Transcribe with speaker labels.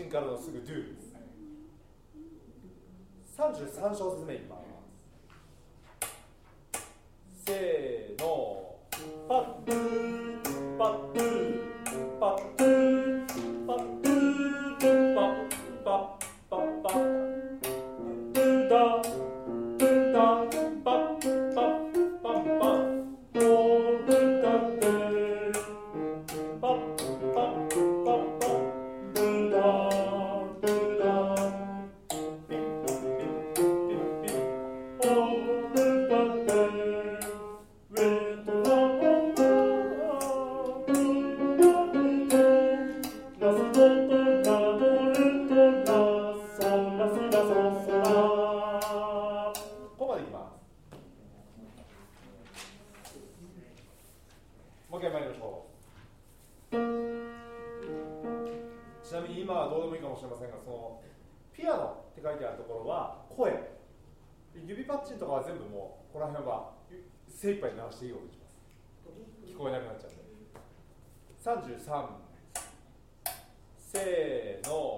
Speaker 1: ンからのすぐ do です。33小節目いきます。せーの、パッパッパッパッパッパッパッパッパッダダパッパッパッパッオーダデパッパッパッパッダダピッピッピッピッピッオーダデウェットランダラストとラドレとラソラソラソソラ。ここまでいきます。もう一回参りましょう。ちなみに今はどうでもいいかもしれませんが、そのピアノって書いてあるところは声、指パッチンとかは全部もうこの辺は精一杯鳴らしていいことにします。聞こえなくなっちゃうんで。33せーの